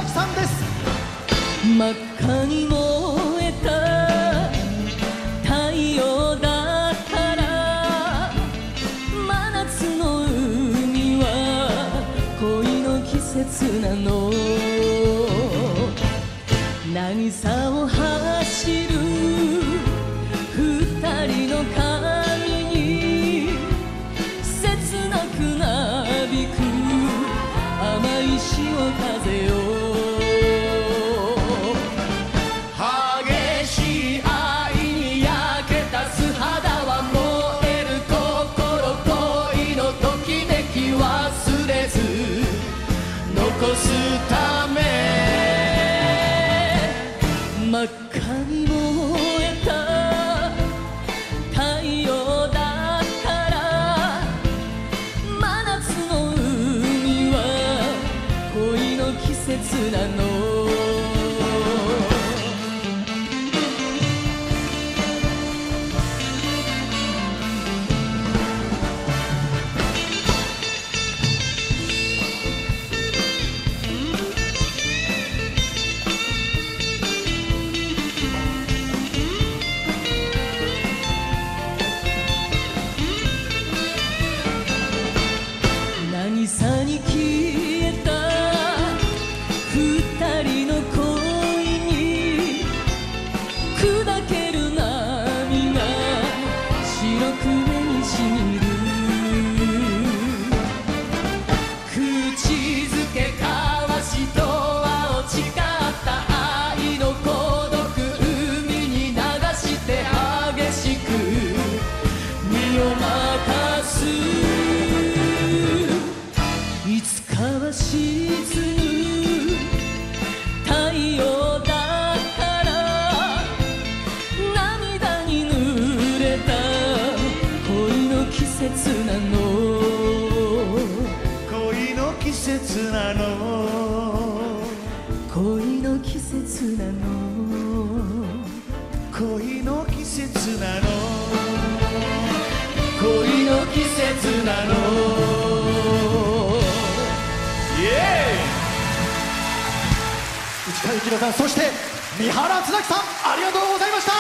木さんです。 真っ赤に燃えた太陽だったら、真夏の海は恋の季節なの。渚を走る二人の髪に切なくなびく甘い潮風よ。 激しい愛に焼けた素肌は燃える心、恋のときめき忘れず残すため。 真っ赤に燃えた太陽だったら、真夏の海は恋の季節なの。渚に消えた二人の恋に砕ける波が白く目にしみる。 口づけ交わしとは誓った愛の孤独、海に流して激しく身を任す。 いつかは沈む太陽だったら、涙に濡れた恋の季節なの。 恋の季節なの。 恋の季節なの。 恋の季節なの。 恋の季節なの。 イエーイ。市川由紀乃さん、そして三原綱木さん、ありがとうございました。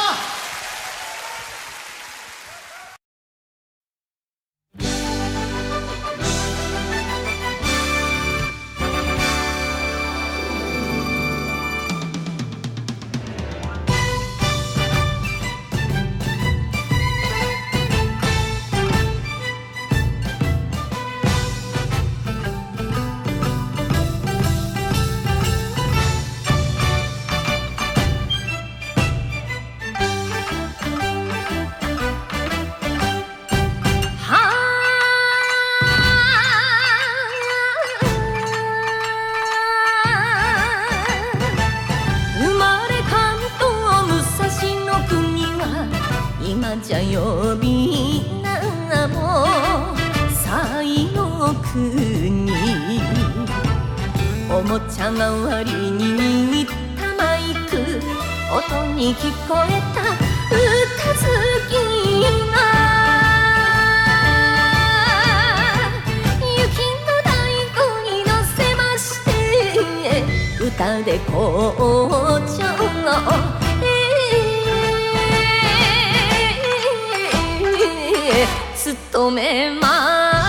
生まれ関東武蔵の国は今じゃ呼び名も西の国。おもちゃ代わりに握ったマイク、音に聞こえた歌好きが雪の太鼓に乗せまして、歌で紅茶を務めます。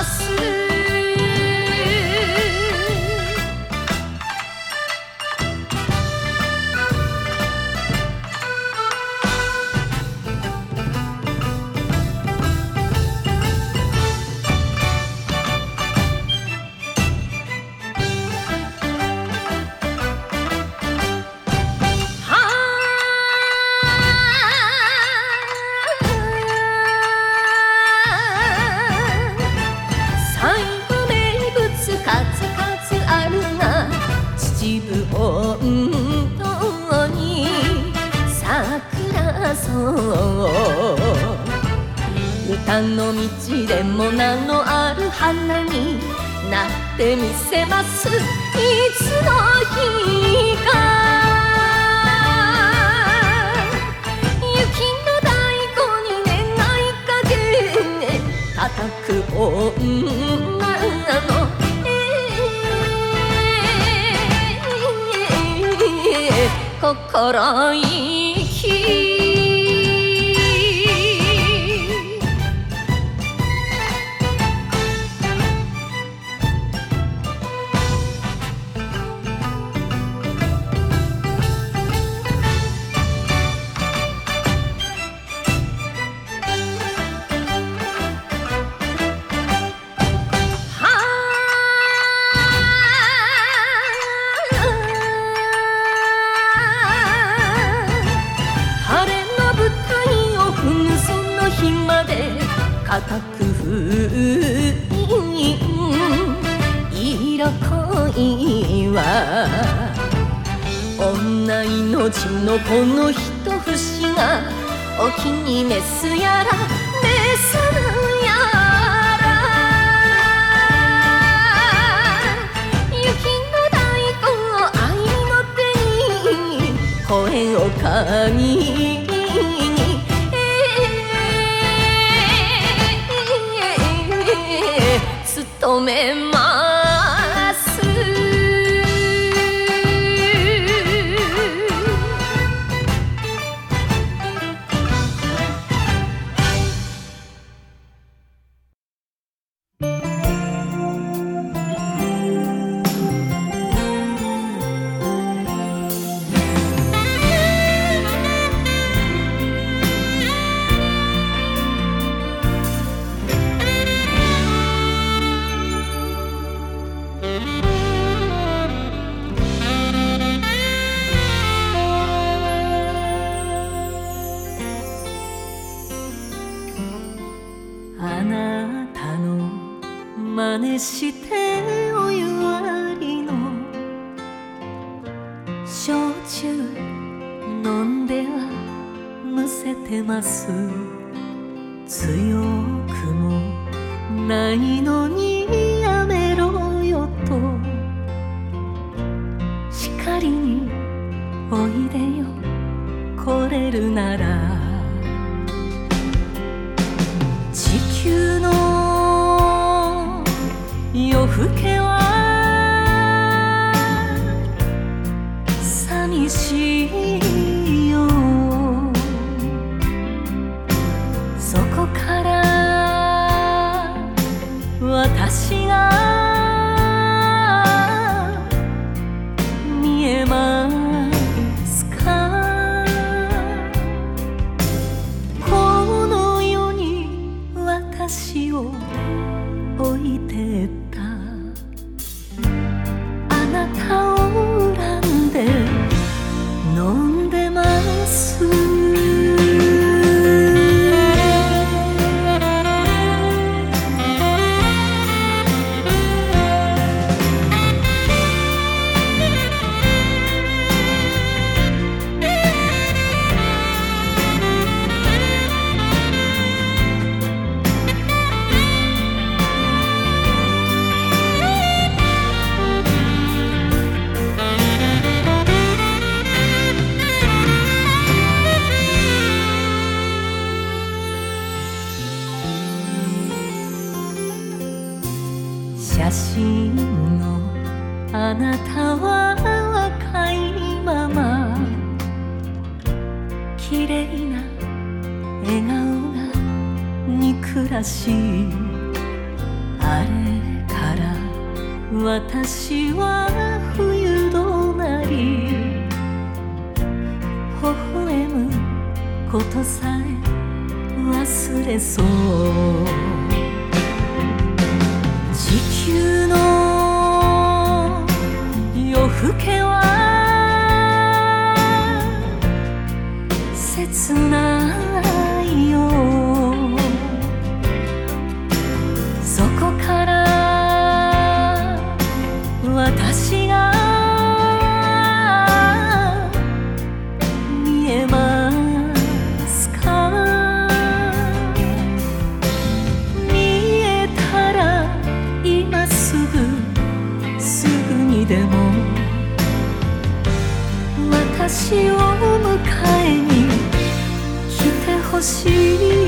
本当に桜そう歌の道でも名のある花になってみせます。いつの日か雪の太鼓に願いかけ叩く女の心意気固く封印色恋は女命のこの一節がお気に召すやら召さぬやら雪の大根を愛の手に声を限り止めます。あなたの真似してお湯割りの焼酎飲んではむせてます強くもないのにやめろよと叱りにおいでよ来れるなら地球の夜更けは寂しいよそこから私が見えますかこの世に私を置いてったあなたを恨んで飲んでます写真のあなたは若いまま綺麗な笑顔が憎らしいあれから私は冬となり微笑むことさえ忘れそう地球の夜更けは切ないよそこから私が見えますか見えたら今すぐにでも私を迎えに来てほしい